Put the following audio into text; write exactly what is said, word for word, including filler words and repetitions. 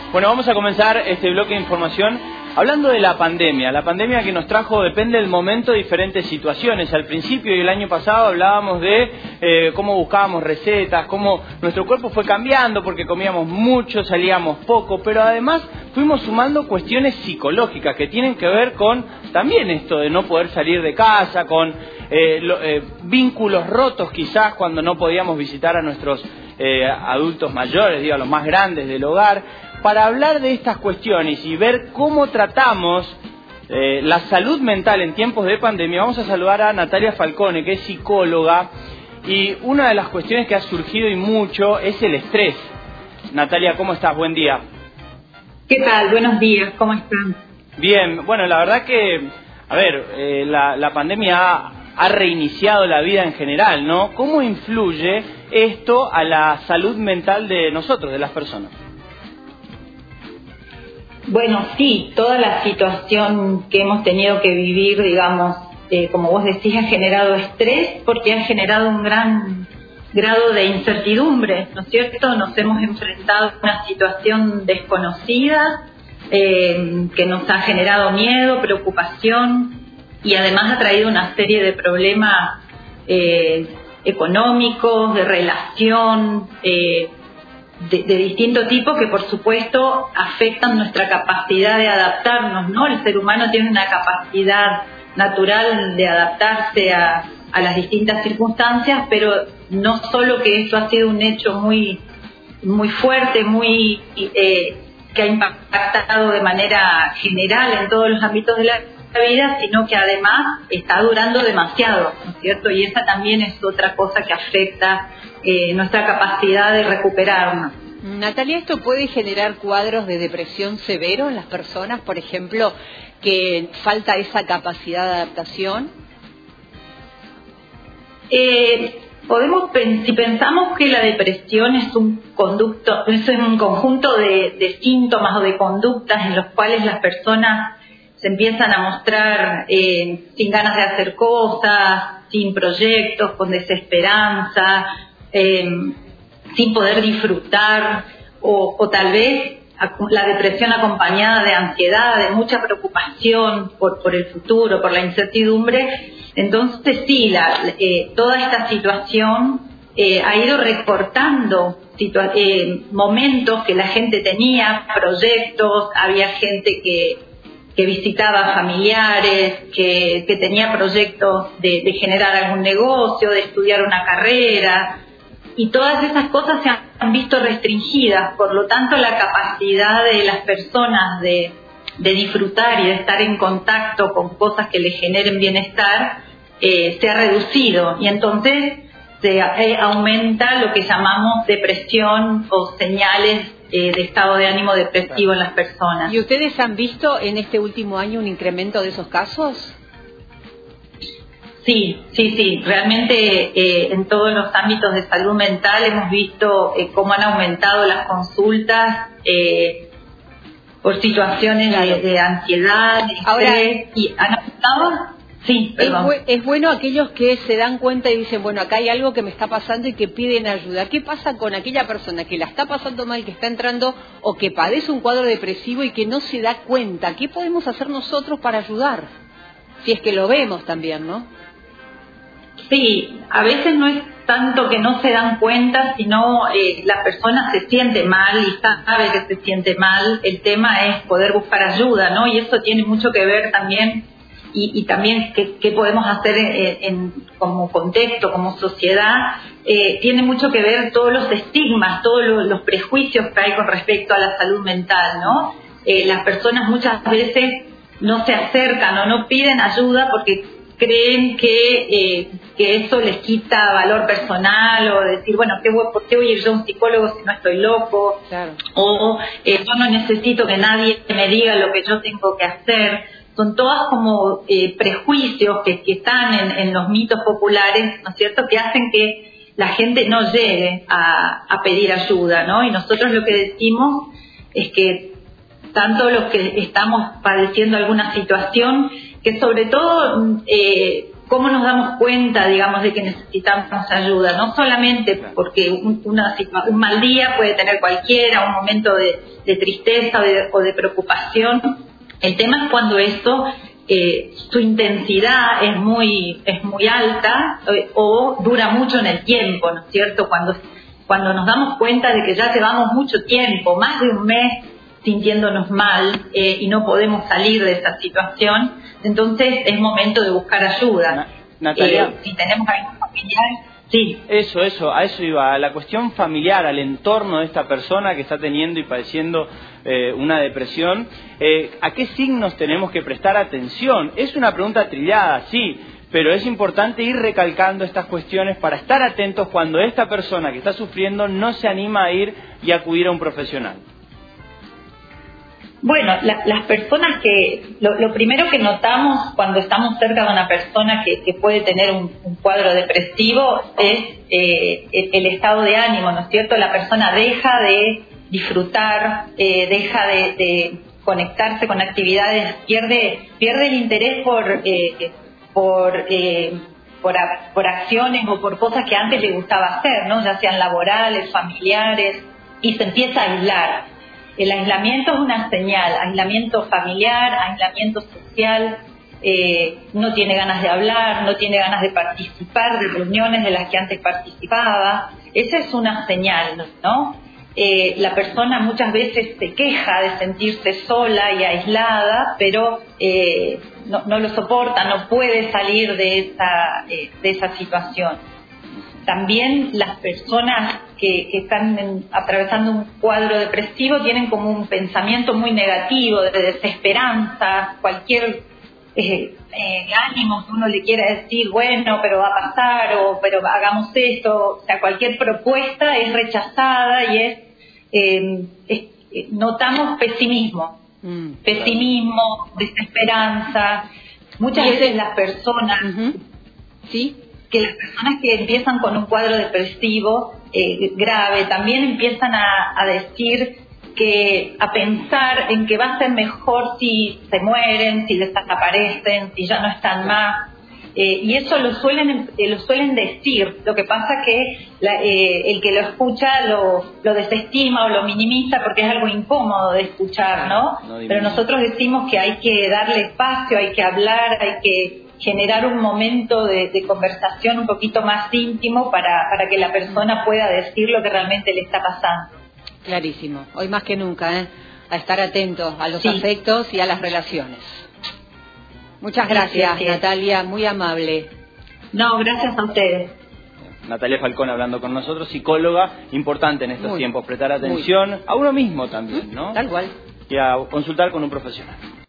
Bueno, vamos a comenzar este bloque de información hablando de la pandemia. La pandemia que nos trajo, depende del momento, diferentes situaciones. Al principio y el año pasado hablábamos de eh, cómo buscábamos recetas, cómo nuestro cuerpo fue cambiando porque comíamos mucho, salíamos poco, pero además fuimos sumando cuestiones psicológicas que tienen que ver con también esto de no poder salir de casa, con eh, lo, eh, vínculos rotos quizás cuando no podíamos visitar a nuestros eh, adultos mayores, digo, a los más grandes del hogar. Para hablar de estas cuestiones y ver cómo tratamos eh, la salud mental en tiempos de pandemia, vamos a saludar a Natalia Falcone, que es psicóloga, y una de las cuestiones que ha surgido y mucho es el estrés. Natalia, ¿cómo estás? Buen día. ¿Qué tal? Buenos días, ¿cómo están? Bien, bueno, la verdad que, a ver, eh, la, la pandemia ha, ha reiniciado la vida en general, ¿no? ¿Cómo influye esto a la salud mental de nosotros, de las personas? Bueno, sí, toda la situación que hemos tenido que vivir, digamos, eh, como vos decís, ha generado estrés porque ha generado un gran grado de incertidumbre, ¿no es cierto? Nos hemos enfrentado a una situación desconocida eh, que nos ha generado miedo, preocupación y además ha traído una serie de problemas eh, económicos, de relación, eh, De, de distinto tipo que por supuesto afectan nuestra capacidad de adaptarnos, ¿no? El ser humano tiene una capacidad natural de adaptarse a, a las distintas circunstancias, pero no solo que esto ha sido un hecho muy, muy fuerte, muy eh, que ha impactado de manera general en todos los ámbitos de la vida, sino que además está durando demasiado, ¿no es cierto? Y esa también es otra cosa que afecta eh, nuestra capacidad de recuperarnos. Natalia, ¿esto puede generar cuadros de depresión severo en las personas, por ejemplo, que falta esa capacidad de adaptación? Eh, podemos, si pensamos que la depresión es un conducto, es un conjunto de, de síntomas o de conductas en los cuales las personas se empiezan a mostrar eh, sin ganas de hacer cosas, sin proyectos, con desesperanza, eh, sin poder disfrutar, o, o tal vez la depresión acompañada de ansiedad, de mucha preocupación por, por el futuro, por la incertidumbre. Entonces sí, la, eh, toda esta situación eh, ha ido recortando situa- eh, momentos que la gente tenía, proyectos, había gente que que visitaba familiares, que, que tenía proyectos de, de generar algún negocio, de estudiar una carrera, y todas esas cosas se han visto restringidas. Por lo tanto, la capacidad de las personas de, de disfrutar y de estar en contacto con cosas que les generen bienestar eh, se ha reducido, y entonces se eh, aumenta lo que llamamos depresión o señales Eh, de estado de ánimo depresivo en las personas. ¿Y ustedes han visto en este último año un incremento de esos casos? Sí, sí, sí. Realmente eh, en todos los ámbitos de salud mental hemos visto eh, cómo han aumentado las consultas eh, por situaciones claro. de, de ansiedad, de estrés. Ahora, y han aumentado. Sí, perdón. Es, bu- es bueno aquellos que se dan cuenta y dicen, bueno, acá hay algo que me está pasando y que piden ayuda. ¿Qué pasa con aquella persona que la está pasando mal, que está entrando o que padece un cuadro depresivo y que no se da cuenta? ¿Qué podemos hacer nosotros para ayudar? Si es que lo vemos también, ¿no? Sí, a veces no es tanto que no se dan cuenta, sino eh, la persona se siente mal y sabe que se siente mal. El tema es poder buscar ayuda, ¿no? Y eso tiene mucho que ver también Y, y también qué, qué podemos hacer en, en, como contexto, como sociedad, eh, tiene mucho que ver todos los estigmas, todos los, los prejuicios que hay con respecto a la salud mental, ¿no? Eh, las personas muchas veces no se acercan o no piden ayuda porque creen que, eh, que eso les quita valor personal, o decir, bueno, ¿qué voy, ¿por qué voy a ir yo a un psicólogo si no estoy loco? Claro. O eh, yo no necesito que nadie me diga lo que yo tengo que hacer. Son todas como eh, prejuicios que, que están en, en los mitos populares, ¿no es cierto?, que hacen que la gente no llegue a, a pedir ayuda, ¿no? Y nosotros lo que decimos es que tanto los que estamos padeciendo alguna situación, que sobre todo eh, ¿cómo nos damos cuenta, digamos, de que necesitamos ayuda? No solamente porque un, una, un mal día puede tener cualquiera, un momento de, de tristeza o de, o de preocupación. El tema es cuando esto, eh, su intensidad es muy, es muy alta eh, o dura mucho en el tiempo, ¿no es cierto? Cuando, cuando nos damos cuenta de que ya llevamos mucho tiempo, más de un mes, sintiéndonos mal eh, y no podemos salir de esa situación, entonces es momento de buscar ayuda. Na- Natalia, eh, si tenemos algún familiar, sí. Eso, eso, a eso iba, a la cuestión familiar, al entorno de esta persona que está teniendo y padeciendo eh, una depresión, eh, ¿a qué signos tenemos que prestar atención? Es una pregunta trillada, sí, pero es importante ir recalcando estas cuestiones para estar atentos cuando esta persona que está sufriendo no se anima a ir y acudir a un profesional. Bueno, la, las personas que, lo, lo primero que notamos cuando estamos cerca de una persona que, que puede tener un, un cuadro depresivo es eh, el, el estado de ánimo, ¿no es cierto? La persona deja de disfrutar, eh, deja de, de conectarse con actividades, pierde, pierde el interés por, eh, por, eh, por, por acciones o por cosas que antes le gustaba hacer, ¿no? Ya sean laborales, familiares, y se empieza a aislar. El aislamiento es una señal, aislamiento familiar, aislamiento social, eh, no tiene ganas de hablar, no tiene ganas de participar de reuniones de las que antes participaba. Esa es una señal, ¿no? Eh, la persona muchas veces se queja de sentirse sola y aislada, pero eh, no, no lo soporta, no puede salir de esa, eh, de esa situación. También las personas que, que están en, atravesando un cuadro depresivo tienen como un pensamiento muy negativo, de desesperanza, cualquier eh, eh, ánimo que uno le quiera decir, bueno, pero va a pasar, o pero hagamos esto, o sea, cualquier propuesta es rechazada y es, eh, es eh, notamos pesimismo, mm, pesimismo, claro. Desesperanza. Muchas veces las personas, uh-huh. ¿sí? que las personas que empiezan con un cuadro depresivo eh, grave también empiezan a, a decir que, a pensar en que va a ser mejor si se mueren, si desaparecen, si ya no están más, eh, y eso lo suelen eh, lo suelen decir. Lo que pasa que la, eh, el que lo escucha lo, lo desestima o lo minimiza porque es algo incómodo de escuchar, ¿no? no Pero nosotros decimos que hay que darle espacio, hay que hablar, hay que generar un momento de, de conversación un poquito más íntimo para, para que la persona pueda decir lo que realmente le está pasando. Clarísimo, hoy más que nunca, ¿eh? A estar atentos a los sí. afectos y a las relaciones. Muchas gracias, sí, sí, sí. Natalia, muy amable. No, gracias a ustedes. Natalia Falcón hablando con nosotros, psicóloga, importante en estos muy, tiempos, prestar atención a uno mismo también, ¿no? Tal cual. Y a consultar con un profesional.